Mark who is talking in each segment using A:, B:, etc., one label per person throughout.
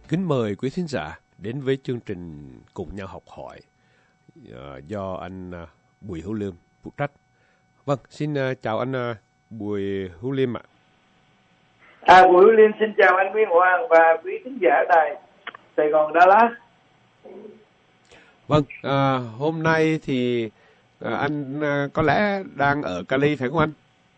A: Kính mời quý thính giả đến với chương trình Cùng nhau học hỏi do anh Bùi Hữu Liêm phụ trách. Vâng, xin chào anh Bùi Hữu Liêm ạ.
B: Bùi Hữu Liêm xin chào anh Nguyễn Hoàng và quý thính giả đài Sài Gòn Dallas.
A: Vâng, hôm nay thì anh có lẽ đang ở Cali phải không anh?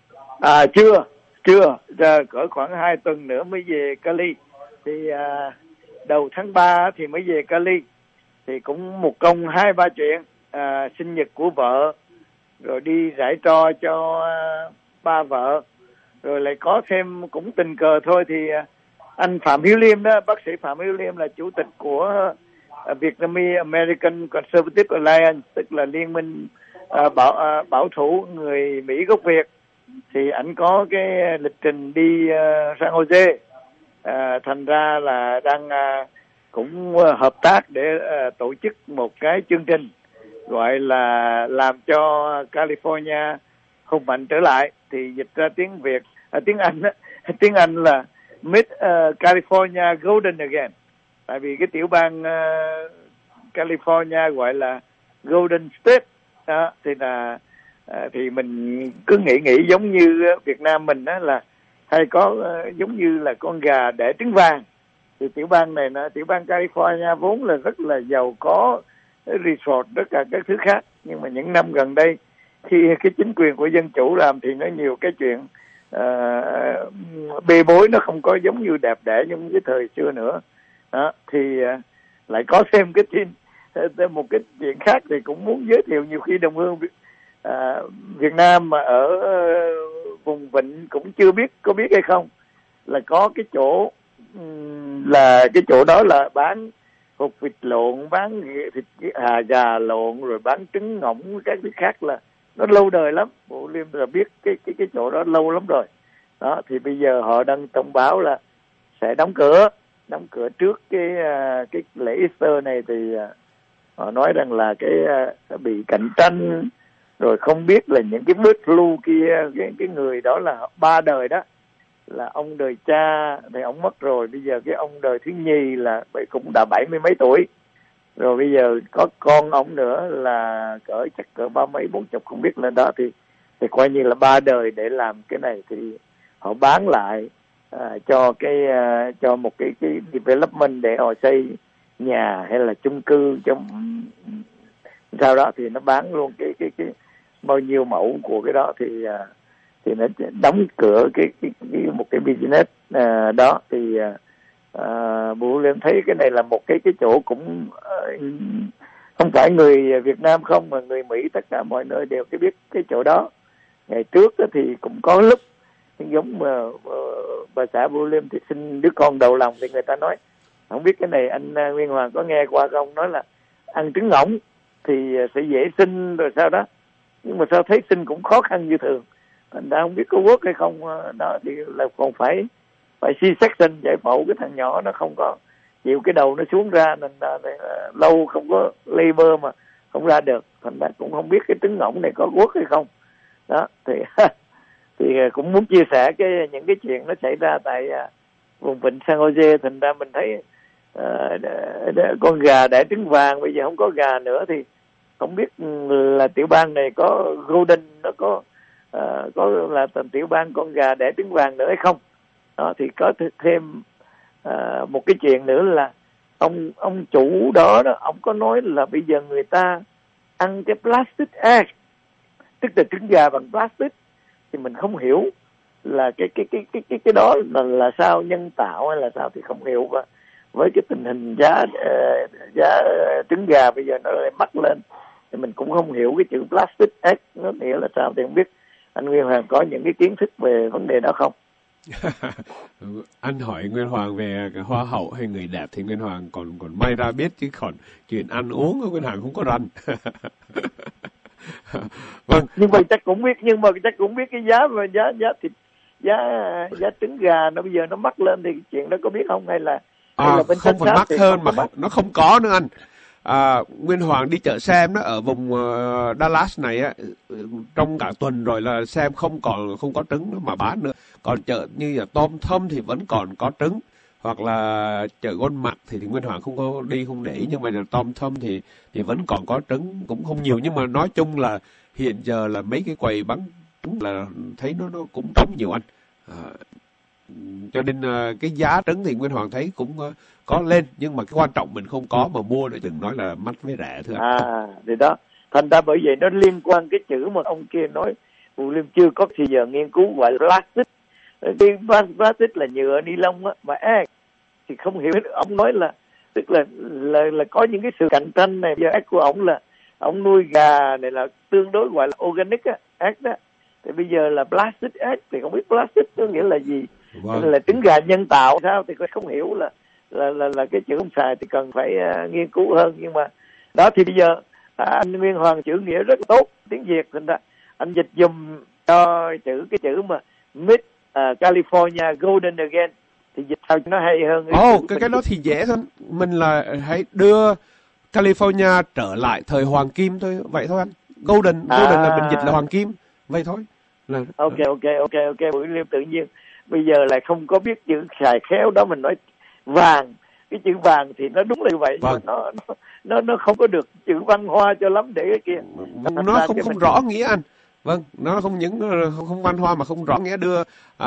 B: Chưa, cỡ khoảng 2 tuần nữa mới về Cali. Thì đầu tháng 3 thì mới về Cali. Thì cũng một công 2-3 chuyện, sinh nhật của vợ, rồi đi rải tro cho ba vợ, rồi lại có thêm cũng tình cờ thôi thì anh Phạm Hiếu Liêm đó, bác sĩ Phạm Hiếu Liêm là chủ tịch của Vietnamese American Conservative Alliance, tức là liên minh bảo thủ người Mỹ gốc Việt. Thì anh có cái lịch trình đi San Jose, thành ra là đang cũng hợp tác để tổ chức một cái chương trình gọi là làm cho California hùng mạnh trở lại. Thì dịch ra tiếng Việt, tiếng Anh là Make California Golden Again. Tại vì cái tiểu bang California gọi là Golden State đó, thì mình cứ nghĩ giống như Việt Nam mình đó, là hay có giống như là con gà đẻ trứng vàng. Thì tiểu bang này, tiểu bang California vốn là rất là giàu có resort, tất cả các thứ khác. Nhưng mà những năm gần đây khi cái chính quyền của dân chủ làm thì nó nhiều cái chuyện bê bối, nó không có giống như đẹp đẽ như cái thời xưa nữa đó. Thì lại có thêm cái tin, một cái chuyện khác thì cũng muốn giới thiệu. Nhiều khi đồng hương Việt Nam mà ở vùng Vịnh cũng chưa biết, có biết hay không, là có cái chỗ là cái chỗ đó là bán hột vịt lộn, bán thịt gà lộn, rồi bán trứng ngỗng, các thứ khác, là nó lâu đời lắm. Bộ Liêm là biết cái chỗ đó lâu lắm rồi đó. Thì bây giờ họ đang thông báo là sẽ đóng cửa trước cái lễ Easter này. Thì họ nói rằng là cái bị cạnh tranh, rồi không biết là những cái bird flu kia, cái người đó là 3 đời đó, là ông đời cha thì ông mất rồi, bây giờ cái ông đời thứ nhì là cũng đã 70 mấy tuổi rồi, bây giờ có con ông nữa là chắc cỡ 30 mấy 40, không biết là đó. Thì coi như là 3 đời để làm cái này. Thì họ bán lại cho một cái development để họ xây nhà hay là chung cư trong sau đó. Thì nó bán luôn cái bao nhiêu mẫu của cái đó. Thì nó đóng cửa một cái business đó. Thì Bùi Liêm thấy cái này là một cái chỗ cũng không phải người Việt Nam không, mà người Mỹ tất cả mọi nơi đều biết cái chỗ đó. Ngày trước đó thì cũng có lúc giống bà xã Bùi Liêm thì sinh đứa con đầu lòng, thì người ta nói, không biết cái này anh Nguyên Hoàng có nghe qua không, nói là ăn trứng ngỗng thì sẽ dễ sinh rồi sao đó. Nhưng mà sao thấy sinh cũng khó khăn như thường, anh đã không biết có work hay không đó. Thì là còn phải C-section, giải phẫu cái thằng nhỏ, nó không có chịu cái đầu nó xuống ra, nên lâu không có labor mà không ra được. Thành ra cũng không biết cái trứng ngỗng này có work hay không đó. Thì cũng muốn chia sẻ những cái chuyện nó xảy ra tại vùng vịnh San Jose. Thành ra mình thấy con gà đẻ trứng vàng bây giờ không có gà nữa. Thì không biết là tiểu bang này có Golden, nó có là tiểu bang con gà đẻ trứng vàng nữa hay không đó. Thì có thêm một cái chuyện nữa là ông chủ đó ông có nói là bây giờ người ta ăn cái plastic egg, tức là trứng gà bằng plastic. Thì mình không hiểu là cái đó là sao, nhân tạo hay là sao thì không hiểu. Và với cái tình hình giá trứng gà bây giờ nó lại mắc lên, thì mình cũng không hiểu cái chữ plastic egg nó nghĩa là sao. Thì không biết anh Nguyên Hoàng có những cái kiến thức về vấn đề đó không?
A: Anh hỏi Nguyên Hoàng về hoa hậu hay người đẹp thì Nguyên Hoàng còn may ra biết, chứ còn chuyện ăn uống Nguyên Hoàng không có rành.
B: Vâng. Nhưng mà chắc cũng biết cái giá thịt, giá trứng gà nó bây giờ nó mắc lên, thì chuyện đó có biết không, hay là bên
A: không phải mắc hơn mà nó không có nữa anh. Nguyên Hoàng đi chợ xem đó, ở vùng Dallas này á, trong cả tuần rồi là xem không có trứng mà bán nữa. Còn chợ như là Tom Thumb thì vẫn còn có trứng, hoặc là chợ Gôn Mặt thì Nguyên Hoàng không có đi, không để ý, nhưng mà Tom Thumb thì vẫn còn có trứng, cũng không nhiều, nhưng mà nói chung là hiện giờ là mấy cái quầy bán trứng là thấy nó cũng trống nhiều anh. Cho nên cái giá trứng thì Nguyên Hoàng thấy cũng có lên, nhưng mà cái quan trọng mình không có mà mua để đừng nói là mắc với rẻ thưa anh.
B: Thì đó, thành ra bởi vậy nó liên quan cái chữ mà ông kia nói William chưa có thì giờ nghiên cứu gọi là plastic. Cái plastic là nhựa ni lông á, mà thì không hiểu. Ông nói là tức là có những cái sự cạnh tranh này. Giờ của ông là ông nuôi gà này là tương đối gọi là organic á, đó. Thì bây giờ là plastic egg thì không biết plastic có nghĩa là gì. Vâng. Là trứng gà nhân tạo sao thì không hiểu là cái chữ ông xài thì cần phải nghiên cứu hơn. Nhưng mà đó thì bây giờ anh Nguyên Hoàng chữ nghĩa rất tốt tiếng Việt, thành ra anh dịch dùm cho cái chữ mà Mid California Golden Again thì dịch sao cho nó hay hơn.
A: Cái đó thì dễ thôi, mình là hãy đưa California trở lại thời hoàng kim thôi, vậy thôi anh. Golden là mình dịch là hoàng kim, vậy thôi. Ok,
B: Buổi Liêm tự nhiên bây giờ lại không có biết chữ xài khéo đó, mình nói vàng, cái chữ vàng thì nó đúng là như vậy. Vâng. Nó không có được chữ văn hoa cho lắm để cái kia.
A: Nó không rõ nghĩa anh. Vâng, nó không những không văn hoa mà không rõ nghĩa. Đưa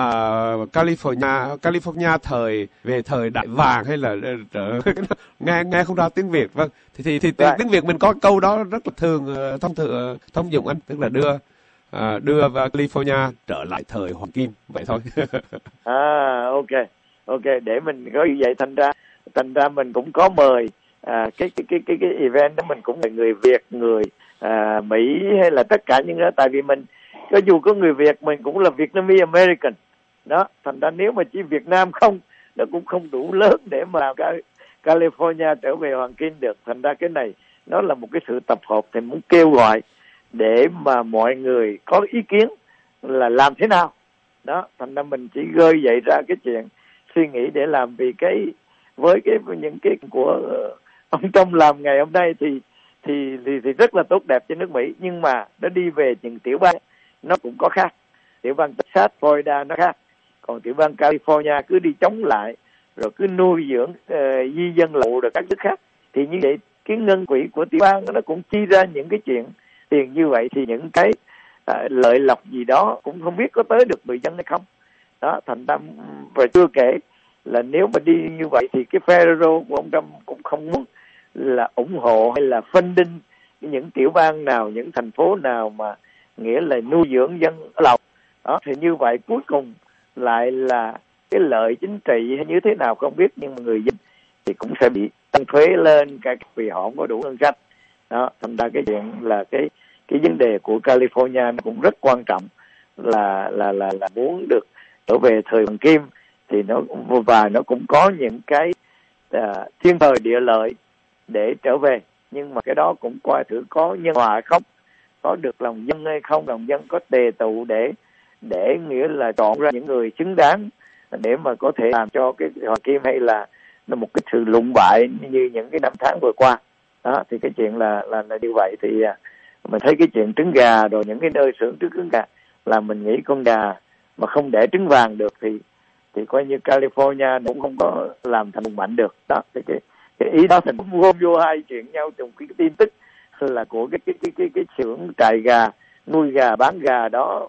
A: California về thời đại vàng hay là nghe không ra tiếng Việt. Vâng, thì tiếng Việt mình có câu đó rất là thông dụng anh, tức là đưa California trở lại thời hoàng kim, vậy thôi.
B: Ok, để mình có như vậy, thành ra mình cũng có mời cái event đó, mình cũng là người Việt, người Mỹ hay là tất cả những đó, tại vì mình cho dù có người Việt mình cũng là Vietnamese American đó, thành ra nếu mà chỉ Việt Nam không, nó cũng không đủ lớn để mà làm California trở về hoàng kim được. Thành ra cái này nó là một cái sự tập hợp, thì muốn kêu gọi để mà mọi người có ý kiến là làm thế nào đó. Thành ra mình chỉ gơi dậy ra cái chuyện suy nghĩ để làm, vì với những cái của ông Trump làm ngày hôm nay thì rất là tốt đẹp cho nước Mỹ, nhưng mà nó đi về những tiểu bang nó cũng có khác. Tiểu bang Texas, Florida nó khác, còn tiểu bang California cứ đi chống lại rồi cứ nuôi dưỡng di dân lậu rồi các thứ khác, thì như vậy cái ngân quỹ của tiểu bang nó cũng chi ra những cái chuyện tiền như vậy, thì những cái lợi lộc gì đó cũng không biết có tới được người dân hay không đó. Thành ra và chưa kể là nếu mà đi như vậy thì cái federal của ông Trump cũng không muốn là ủng hộ hay là funding những tiểu bang nào, những thành phố nào mà nghĩa là nuôi dưỡng dân lậu đó. Thì như vậy cuối cùng lại là cái lợi chính trị hay như thế nào không biết, nhưng mà người dân thì cũng sẽ bị tăng thuế lên cả vì họ không có đủ ngân sách đó. Thành ra cái chuyện là cái vấn đề của California nó cũng rất quan trọng, là muốn được trở về thời hoàng kim, thì nó cũng có những cái thiên thời địa lợi để trở về, nhưng mà cái đó cũng coi thử có nhân hòa hay không, có được lòng dân hay không, lòng dân có tề tụ để nghĩa là chọn ra những người xứng đáng để mà có thể làm cho cái hoàng kim, hay là một cái sự lụng bại như những cái năm tháng vừa qua đó. Thì cái chuyện là như vậy, thì mình thấy cái chuyện trứng gà rồi những cái nơi xưởng trứng gà là mình nghĩ con gà mà không để trứng vàng được thì coi như California cũng không có làm thành vùng mạnh được đó. Thì cái ý đó thành gom vô hai chuyện nhau trong cái tin tức là của cái xưởng trại gà, nuôi gà, bán gà đó,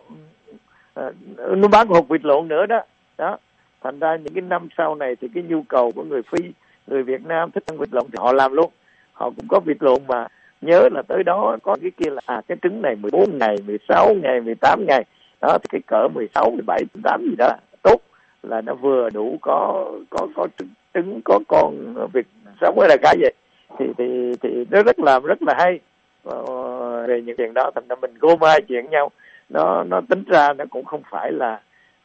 B: nó bán hột vịt lộn nữa đó. Thành ra những cái năm sau này thì cái nhu cầu của người Việt Nam thích ăn vịt lộn thì họ làm luôn, họ cũng có vịt lộn, mà nhớ là tới đó có cái kia là cái trứng này 14 ngày, 16 ngày, 18 ngày đó, thì cái cỡ 16, 17, 18 gì đó tốt, là nó vừa đủ có trứng, có con vịt sống với là cái vậy, thì nó rất là hay về những chuyện đó. Thành ra mình gom hai chuyện nhau, nó tính ra nó cũng không phải là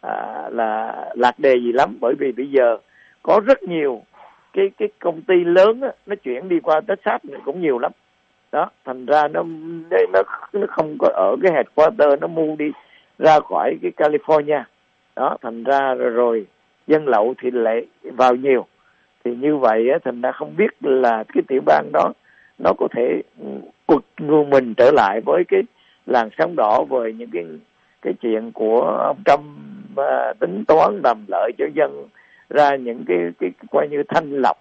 B: lạc đề gì lắm, bởi vì bây giờ có rất nhiều cái công ty lớn á, nó chuyển đi qua Texas cũng nhiều lắm đó. Thành ra nó không có ở cái headquarter, nó mua đi ra khỏi cái California đó. Thành ra rồi dân lậu thì lại vào nhiều, thì như vậy á, thành ra không biết là cái tiểu bang đó nó có thể quật ngược mình trở lại với cái làn sóng đỏ, với những cái chuyện của ông Trump tính toán làm lợi cho dân ra những cái coi như thanh lọc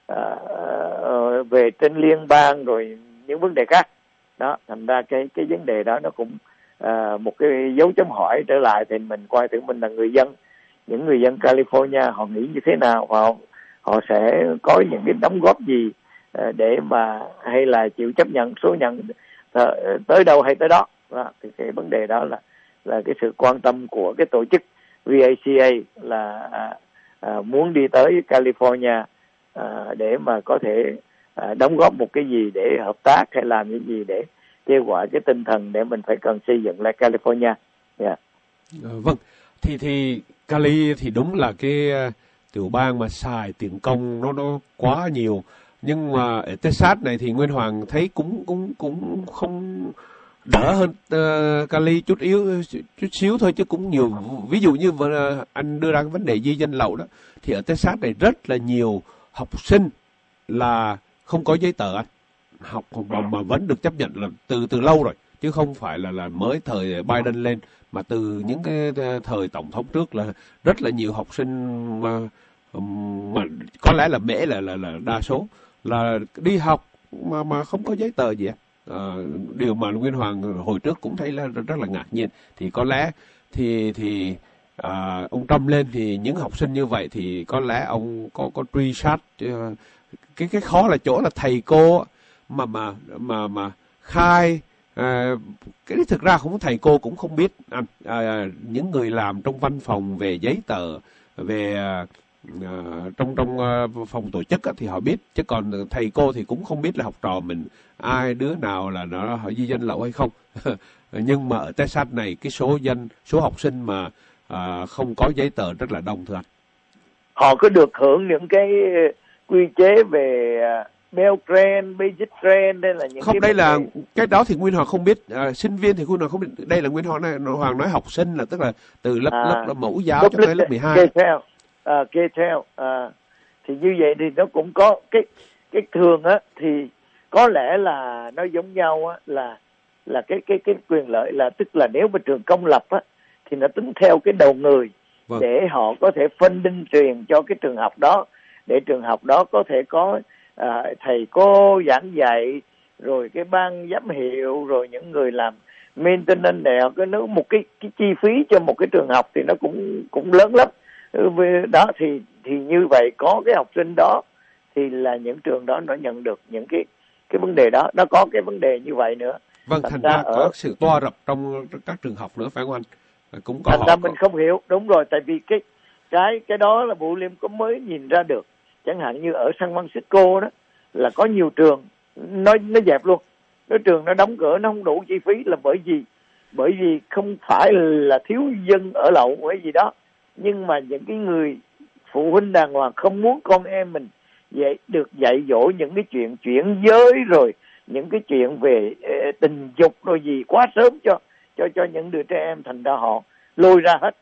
B: về trên liên bang rồi những vấn đề khác đó. Thành ra cái vấn đề đó nó cũng một cái dấu chấm hỏi trở lại, thì mình coi thử mình là người dân, những người dân California họ nghĩ như thế nào, họ sẽ có những cái đóng góp gì để mà, hay là chịu chấp nhận số nhận tới đâu hay tới đó. Thì cái vấn đề đó là cái sự quan tâm của cái tổ chức VACA, là muốn đi tới California để mà có thể đóng góp một cái gì để hợp tác, hay làm cái gì để kêu gọi cái tinh thần để mình phải cần xây dựng lại California.
A: Vâng, thì Cali thì đúng là cái tiểu bang mà xài tiền công nó quá nhiều, nhưng mà ở Texas này thì Nguyên Hoàng thấy cũng không đỡ hơn Cali chút xíu thôi, chứ cũng nhiều. Ví dụ như anh đưa ra cái vấn đề di dân lậu đó, thì ở Texas này rất là nhiều học sinh là không có giấy tờ anh, học mà vẫn được chấp nhận là từ lâu rồi, chứ không phải là mới thời Biden lên, mà từ những cái thời tổng thống trước là rất là nhiều học sinh mà có lẽ là Mễ là đa số là đi học mà không có giấy tờ gì ạ. Điều mà Nguyên Hoàng hồi trước cũng thấy là rất là ngạc nhiên. Thì có lẽ thì ông Trump lên thì những học sinh như vậy thì có lẽ ông có truy sát. Cái khó là chỗ là thầy cô mà khai cái thực ra không, thầy cô cũng không biết anh. Những người làm trong văn phòng về giấy tờ, về trong phòng tổ chức thì họ biết, chứ còn thầy cô thì cũng không biết là học trò mình ai, đứa nào là nó họ di dân lậu hay không. Nhưng mà ở Texas này cái số học sinh mà không có giấy tờ rất là đông, thưa anh.
B: Họ có được hưởng những cái quy chế về Pell Grant, Basic Grant, hay là những
A: không, đây là cái đó thì Nguyên Hoàng không biết. Sinh viên thì Nguyên Hoàng không biết. Đây là Nguyên Hoàng nói học sinh là tức là từ lớp mẫu giáo cho tới lớp 12.
B: Kê theo thì như vậy thì nó cũng có cái thường á, thì có lẽ là nó giống nhau á, là cái quyền lợi là, tức là nếu mà trường công lập á thì nó tính theo cái đầu người. Vâng. Để họ có thể funding truyền cho cái trường học đó, để trường học đó có thể có thầy cô giảng dạy, rồi cái ban giám hiệu, rồi những người làm maintenance này, cái nếu một cái chi phí cho một cái trường học thì nó cũng lớn lắm. Đó thì như vậy có cái học sinh đó thì là những trường đó nó nhận được những cái vấn đề đó. Nó có cái vấn đề như vậy nữa.
A: Vâng, thành ra có sự toa rập trong các trường học nữa, phải không anh? Cũng có.
B: Thành ra mình không hiểu. Đúng rồi, tại vì cái đó là Vũ Liêm có mới nhìn ra được. Chẳng hạn như ở San Francisco đó là có nhiều trường nó dẹp luôn. Cái trường nó đóng cửa, nó không đủ chi phí là bởi vì không phải là thiếu dân ở lậu hay gì đó, nhưng mà những cái người phụ huynh đàng hoàng không muốn con em mình được dạy dỗ những cái chuyện chuyển giới, rồi những cái chuyện về tình dục rồi gì quá sớm cho những đứa trẻ em. Thành ra họ lôi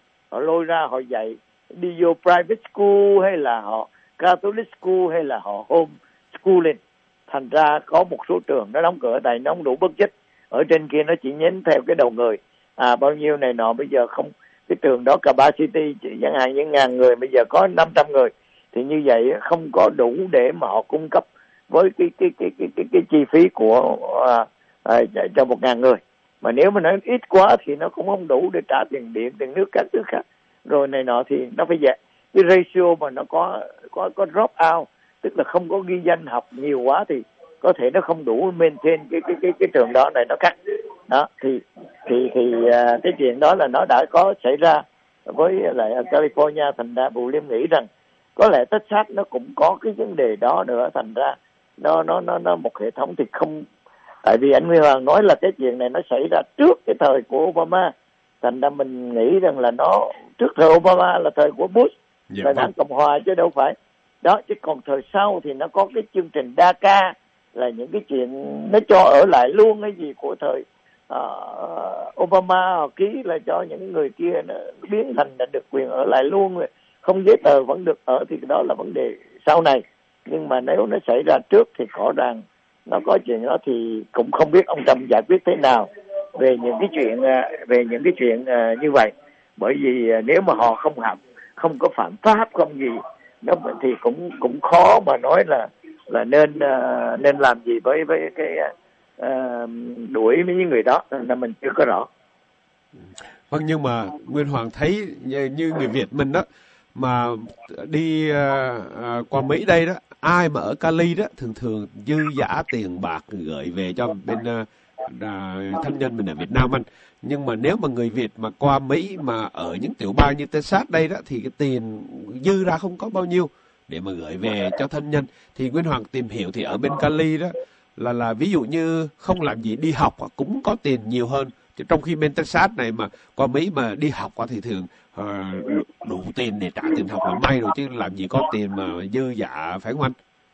B: ra họ dạy đi vô private school, hay là họ Catholic school, hay là họ home schooling. Thành ra có một số trường nó đóng cửa tại nó không đủ budget. Ở trên kia nó chỉ nhắm theo cái đầu người, bao nhiêu này nọ. Bây giờ không, cái trường đó capacity chẳng hạn những 1,000 người, bây giờ có 500 người, thì như vậy không có đủ để mà họ cung cấp với cái chi phí của cho 1,000 người. Mà nếu mà nó ít quá thì nó cũng không đủ để trả tiền điện, tiền nước, các thứ khác rồi này nọ, thì nó phải vậy. Cái ratio mà nó có drop out, tức là không có ghi danh học nhiều quá, thì có thể nó không đủ maintain cái trường đó này, nó khác đó. Thì cái chuyện đó là nó đã có xảy ra với lại California. Thành ra Bù Liêm nghĩ rằng có lẽ Texas nó cũng có cái vấn đề đó nữa. Thành ra nó một hệ thống thì không, tại vì anh Nguyên Hoàng nói là cái chuyện này nó xảy ra trước cái thời của Obama. Thành ra mình nghĩ rằng là nó trước thời Obama là thời của Bush, là đảng Cộng hòa chứ đâu phải đó. Chứ còn thời sau thì nó có cái chương trình DACA, là những cái chuyện nó cho ở lại luôn cái gì của thời Obama họ ký, là cho những người kia nó biến thành là được quyền ở lại luôn, rồi không giấy tờ vẫn được ở. Thì đó là vấn đề sau này. Nhưng mà nếu nó xảy ra trước thì rõ ràng nó có chuyện đó, thì cũng không biết ông Trump giải quyết thế nào về những cái chuyện như vậy. Bởi vì nếu mà họ không có phạm pháp không gì, nó thì cũng khó mà nói là nên làm gì với cái đuổi mấy người đó, là mình chưa có rõ.
A: Vâng, nhưng mà Nguyên Hoàng thấy như người Việt mình đó mà đi qua Mỹ đây đó, ai mà ở Cali đó thường thường dư dả tiền bạc gửi về cho bên thân nhân mình ở Việt Nam anh. Nhưng mà nếu mà người Việt mà qua Mỹ mà ở những tiểu bang như Texas đây đó thì cái tiền dư ra không có bao nhiêu để mà gửi về cho thân nhân. Thì Nguyên Hoàng tìm hiểu thì ở bên Cali đó là ví dụ như không làm gì đi học cũng có tiền nhiều hơn. Trong khi bên Texas này mà qua Mỹ mà đi học thì thường đủ tiền để trả tiền học là may rồi, chứ làm gì có tiền mà dư dả, phải không anh?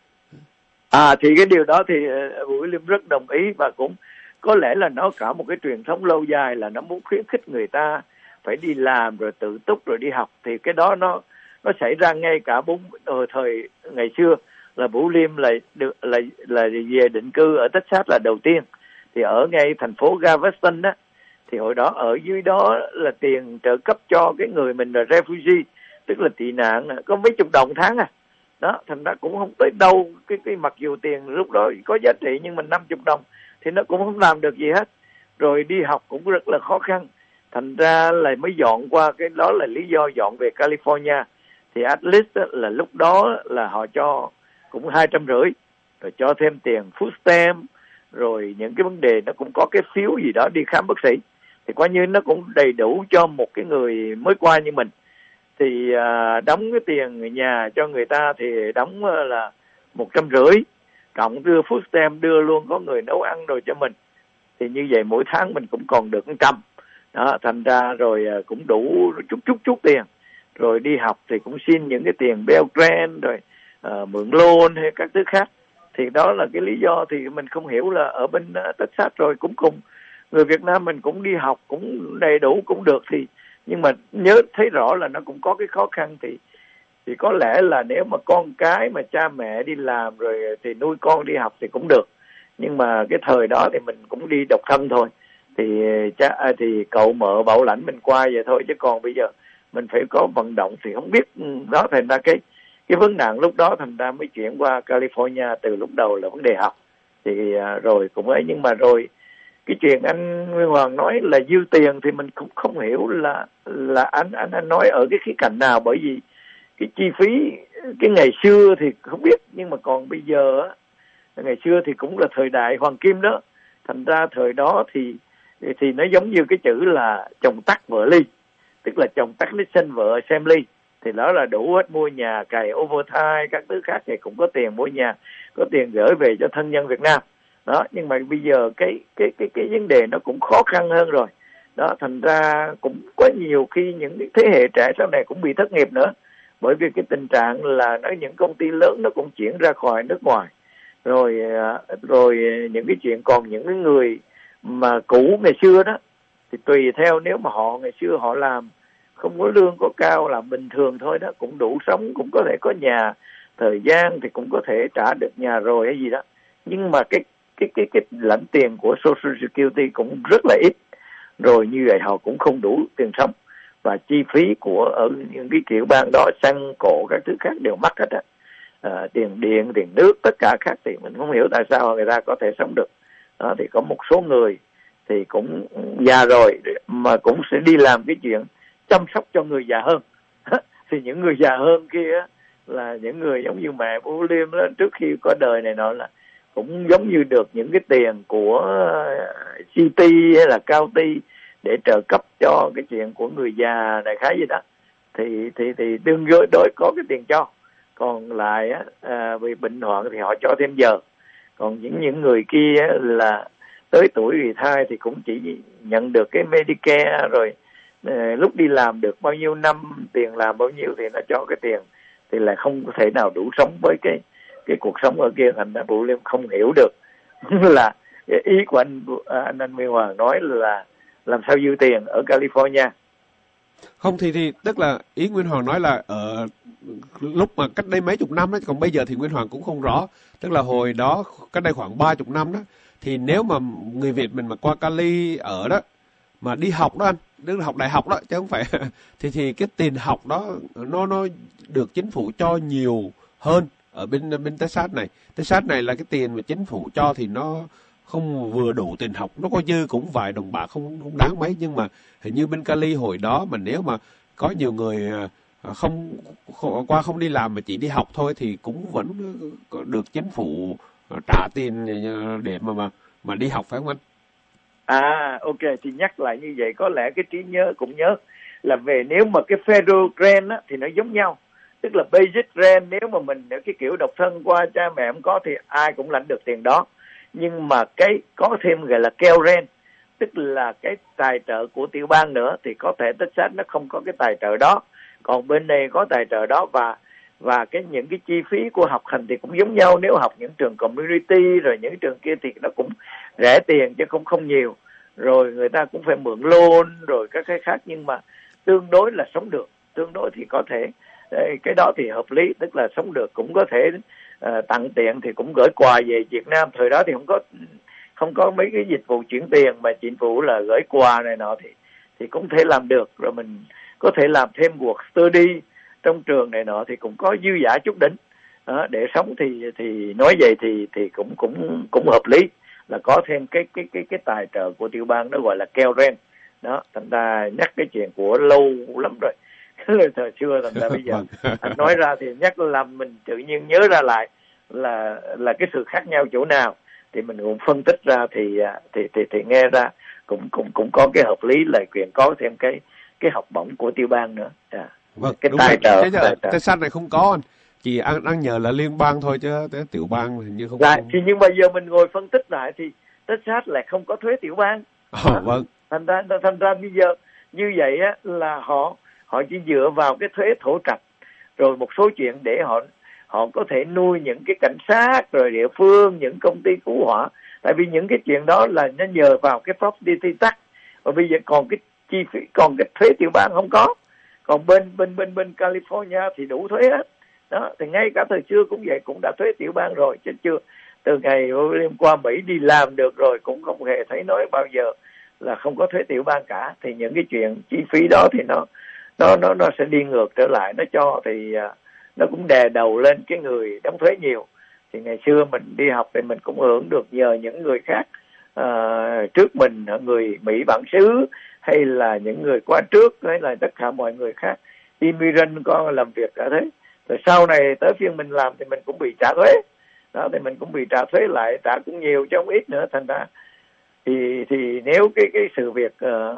B: Thì cái điều đó thì William rất đồng ý, và cũng có lẽ là nó cả một cái truyền thống lâu dài là nó muốn khuyến khích người ta phải đi làm rồi tự túc rồi đi học. Thì cái đó nó xảy ra ngay cả thời ngày xưa là William là về định cư ở Texas là đầu tiên, thì ở ngay thành phố Galveston đó, thì hồi đó ở dưới đó là tiền trợ cấp cho cái người mình là refugee, tức là tị nạn, có mấy chục đồng tháng đó, thành ra cũng không tới đâu. Cái mặc dù tiền lúc đó có giá trị nhưng mà 50 đồng thì nó cũng không làm được gì hết. Rồi đi học cũng rất là khó khăn, thành ra là mới dọn qua, cái đó là lý do dọn về California. Thì at least là lúc đó là họ cho cũng 250, rồi cho thêm tiền food stamp, rồi những cái vấn đề nó cũng có cái phiếu gì đó đi khám bác sĩ, thì coi như nó cũng đầy đủ cho một cái người mới qua như mình. Thì đóng cái tiền nhà cho người ta thì đóng là 150, cộng đưa food stamp, đưa luôn có người nấu ăn rồi cho mình, thì như vậy mỗi tháng mình cũng còn được 100 đó. Thành ra rồi cũng đủ chút tiền. Rồi đi học thì cũng xin những cái tiền Pell Grant, rồi mượn loan hay các thứ khác. Thì đó là cái lý do thì mình không hiểu là ở bên Texas rồi cũng cùng người Việt Nam mình cũng đi học cũng đầy đủ cũng được, thì nhưng mà nhớ thấy rõ là nó cũng có cái khó khăn. Thì có lẽ là nếu mà con cái mà cha mẹ đi làm rồi thì nuôi con đi học thì cũng được, nhưng mà cái thời đó thì mình cũng đi độc thân thôi, thì cậu mợ bảo lãnh mình qua vậy thôi, chứ còn bây giờ mình phải có vận động thì không biết đó. Thành ra cái vấn nạn lúc đó thành ra mới chuyển qua California. Từ lúc đầu là vấn đề học thì rồi cũng ấy, nhưng mà rồi cái chuyện anh Nguyên Hoàng nói là dư tiền thì mình cũng không hiểu là anh nói ở cái khía cạnh nào, bởi vì cái chi phí cái ngày xưa thì không biết, nhưng mà còn bây giờ ngày xưa thì cũng là thời đại hoàng kim đó, thành ra thời đó thì nó giống như cái chữ là chồng tắc vợ ly, tức là chồng tắc sinh vợ xem ly, thì đó là đủ hết, mua nhà, cày overtime các thứ khác thì cũng có tiền mua nhà, có tiền gửi về cho thân nhân Việt Nam đó. Nhưng mà bây giờ cái vấn đề nó cũng khó khăn hơn rồi đó, thành ra cũng có nhiều khi những thế hệ trẻ sau này cũng bị thất nghiệp nữa, bởi vì cái tình trạng là những công ty lớn nó cũng chuyển ra khỏi nước ngoài, rồi những cái chuyện, còn những cái người mà cũ ngày xưa đó thì tùy theo, nếu mà họ ngày xưa họ làm không có lương có cao, làm bình thường thôi đó, cũng đủ sống, cũng có thể có nhà, thời gian thì cũng có thể trả được nhà rồi hay gì đó, nhưng mà cái lãnh tiền của Social Security cũng rất là ít, rồi như vậy họ cũng không đủ tiền sống, và chi phí của ở những cái kiểu bang đó, xăng cộ các thứ khác đều mắc hết á, tiền điện, tiền nước, tất cả khác, thì mình không hiểu tại sao người ta có thể sống được đó. Thì có một số người thì cũng già rồi mà cũng sẽ đi làm cái chuyện chăm sóc cho người già hơn thì những người già hơn kia là những người giống như mẹ của Liêm đó, trước khi có đời này nọ là cũng giống như được những cái tiền của CT hay là County để trợ cấp cho cái chuyện của người già đại khái gì đó, thì đương đối có cái tiền cho. Còn lại vì bệnh hoạn thì họ cho thêm giờ. Còn những người kia là tới tuổi retire thì cũng chỉ nhận được cái Medicare, rồi lúc đi làm được bao nhiêu năm, tiền làm bao nhiêu thì nó cho cái tiền, thì là không có thể nào đủ sống với cái cuộc sống ở kia. Thành ra Vũ Liêm không hiểu được là ý của anh Nguyên Hoàng nói là làm sao dư tiền ở California.
A: Không thì tức là ý Nguyên Hoàng nói là ở lúc mà cách đây mấy chục năm đó, còn bây giờ thì Nguyên Hoàng cũng không rõ. Tức là hồi đó cách đây khoảng 30 năm đó, thì nếu mà người Việt mình mà qua Cali ở đó mà đi học đó anh, Tức là học đại học đó chứ không phải thì cái tiền học đó nó được chính phủ cho nhiều hơn ở bên Texas này. Texas này là cái tiền mà chính phủ cho thì nó không vừa đủ tiền học, nó có dư cũng vài đồng bạc, không đáng mấy. Nhưng mà hình như bên Cali hồi đó mà nếu mà có nhiều người không đi làm mà chỉ đi học thôi thì cũng vẫn được chính phủ trả tiền để mà đi học, phải không anh?
B: Ok, thì nhắc lại như vậy có lẽ cái trí nhớ cũng nhớ là về nếu mà cái federal grant á, thì nó giống nhau, tức là basic grant nếu mà mình cái kiểu độc thân qua cha mẹ không có thì ai cũng lãnh được tiền đó. Nhưng mà cái có thêm gọi là Cal grant, tức là cái tài trợ của tiểu bang nữa, thì có thể Texas nó không có cái tài trợ đó, còn bên này có tài trợ đó. Và những cái chi phí của học hành thì cũng giống nhau, nếu học những trường community rồi những trường kia thì nó cũng rẻ tiền chứ không nhiều, rồi người ta cũng phải mượn loan rồi các cái khác, nhưng mà tương đối là sống được, tương đối thì có thể cái đó thì hợp lý, tức là sống được, cũng có thể tặng tiền thì cũng gửi quà về Việt Nam. Thời đó thì không có mấy cái dịch vụ chuyển tiền mà chính phủ là gửi quà này nọ thì cũng thể làm được. Rồi mình có thể làm thêm work study trong trường này nọ thì cũng có dư giả chút đỉnh để sống, thì nói vậy thì cũng hợp lý, là có thêm cái tài trợ của tiểu bang, đó gọi là Cal grant đó. Thành ra nhắc cái chuyện của lâu lắm rồi thời xưa, thành ra bây giờ anh nói ra thì nhắc làm mình tự nhiên nhớ ra lại là cái sự khác nhau chỗ nào, thì mình cũng phân tích ra thì nghe ra cũng có cái hợp lý là chuyện có thêm cái học bổng của tiểu bang nữa.
A: Vâng,
B: cái
A: đúng
B: tài trợ.
A: Cái sách này không có anh, chỉ ăn nhờ là liên bang thôi chứ tiểu bang hình như không.
B: Thì nhưng mà giờ mình ngồi phân tích lại thì Texas lại không có thuế tiểu bang.
A: Vâng.
B: Thành ra bây giờ như vậy á là họ chỉ dựa vào cái thuế thổ trạch rồi một số chuyện để họ có thể nuôi những cái cảnh sát rồi địa phương, những công ty cứu hỏa. Tại vì những cái chuyện đó là nó nhờ vào cái property tax, và bây giờ còn cái chi phí, còn cái thuế tiểu bang không có. Còn bên California thì đủ thuế hết đó. Thì ngay cả thời xưa cũng vậy, cũng đã thuế tiểu bang rồi chứ chưa. Từ ngày William qua Mỹ đi làm được rồi cũng không hề thấy nói bao giờ là không có thuế tiểu bang cả. Thì những cái chuyện chi phí đó thì nó sẽ đi ngược trở lại, nó cho thì nó cũng đè đầu lên cái người đóng thuế nhiều. Thì ngày xưa mình đi học thì mình cũng hưởng được nhờ những người khác trước mình, người Mỹ bản xứ hay là những người qua trước, hay là tất cả mọi người khác immigrant có làm việc cả thế. Rồi sau này tới phiên mình làm thì mình cũng bị trả thuế đó, thì mình cũng bị trả thuế lại, trả cũng nhiều chứ không ít nữa. Thành ra thì nếu cái sự việc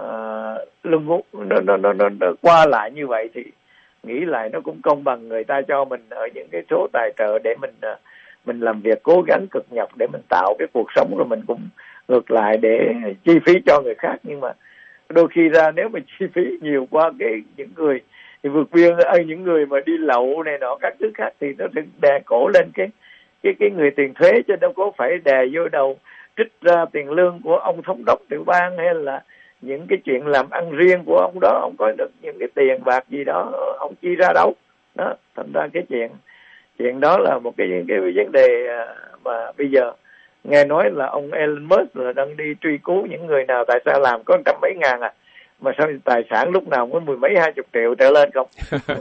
B: lương nó qua lại như vậy thì nghĩ lại nó cũng công bằng, người ta cho mình ở những cái số tài trợ để mình làm việc cố gắng cực nhọc để mình tạo cái cuộc sống, rồi mình cũng ngược lại để chi phí cho người khác. Nhưng mà đôi khi ra nếu mà chi phí nhiều quá những người thì vượt biên, những người mà đi lậu này nọ các thứ khác thì nó sẽ đè cổ lên cái người tiền thuế, chứ đâu có phải đè vô đầu trích ra tiền lương của ông thống đốc tiểu bang hay là những cái chuyện làm ăn riêng của ông đó. Ông có được những cái tiền bạc gì đó ông chi ra đâu đó. Thành ra cái chuyện đó là một cái vấn đề mà bây giờ nghe nói là ông Elon Musk là đang đi truy cứu những người nào tại sao làm có trăm mấy ngàn mà sao tài sản lúc nào cũng 10 mấy 20 triệu trở lên không.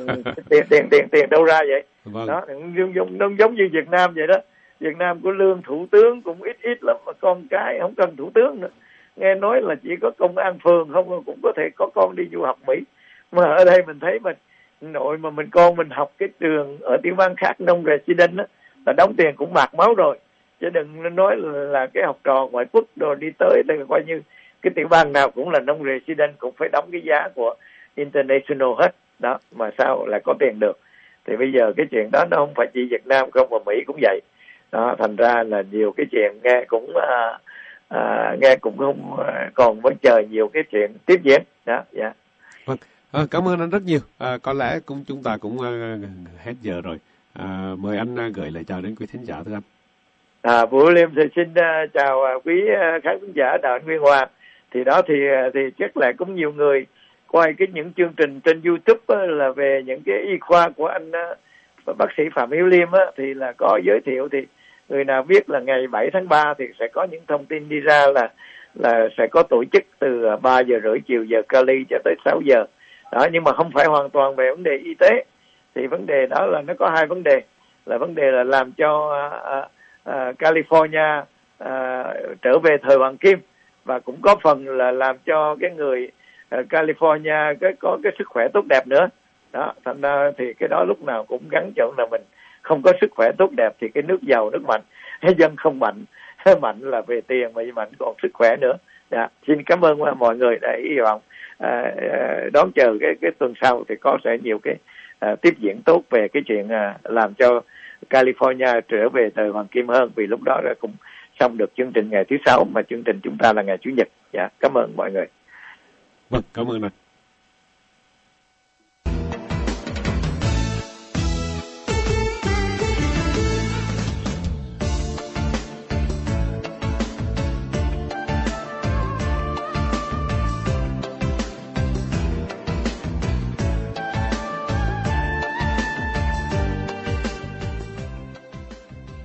B: tiền đâu ra vậy?
A: Vâng.
B: Đó giống như Việt Nam vậy đó. Việt Nam của lương thủ tướng cũng ít lắm, mà con cái không cần thủ tướng nữa. Nghe nói là chỉ có công an phường không cũng có thể có con đi du học Mỹ. Mà ở đây mình thấy nội mà con mình học cái trường ở tiểu bang khác non-resident đó, là đóng tiền cũng bạc máu rồi, chứ đừng nói là cái học trò ngoại quốc rồi đi tới thì coi như cái tiểu bang nào cũng là non-resident cũng phải đóng cái giá của international hết đó, mà sao lại có tiền được. Thì bây giờ cái chuyện đó nó không phải chỉ Việt Nam không, mà Mỹ cũng vậy đó. Thành ra là nhiều cái chuyện nghe cũng không, còn vẫn chờ nhiều cái chuyện tiếp diễn đó. Dạ.
A: Vâng. Cảm ơn anh rất nhiều. Có lẽ chúng ta cũng hết giờ rồi. Mời anh gửi lời chào đến quý thính giả thưa anh.
B: Vũ Liêm xin chào quý khán giả Đào Nguyên Hoàng. Thì đó thì chắc là cũng nhiều người coi những chương trình trên YouTube là về những cái y khoa của anh bác sĩ Phạm Hiếu Liêm thì là có giới thiệu. Thì người nào biết là ngày 7 tháng 3 thì sẽ có những thông tin đi ra là sẽ có tổ chức từ 3 giờ rưỡi chiều giờ Cali cho tới 6 giờ đó, nhưng mà không phải hoàn toàn về vấn đề y tế. Thì vấn đề đó là nó có hai vấn đề, là vấn đề là làm cho California trở về thời hoàng kim, và cũng có phần là làm cho cái người California có cái sức khỏe tốt đẹp nữa đó. Thành ra thì cái đó lúc nào cũng gắn chọn là mình không có sức khỏe tốt đẹp thì cái nước giàu nước mạnh, dân không mạnh, mạnh là về tiền mà mạnh còn sức khỏe nữa. Dạ, xin cảm ơn mọi người đã hy vọng đón chờ cái tuần sau thì có sẽ nhiều cái tiếp diễn tốt về cái chuyện làm cho California trở về thời hoàng kim hơn, vì lúc đó là cũng xong được chương trình ngày thứ Sáu mà chương trình chúng ta là ngày Chủ nhật. Dạ, cảm ơn mọi người.
A: Vâng, cảm ơn anh.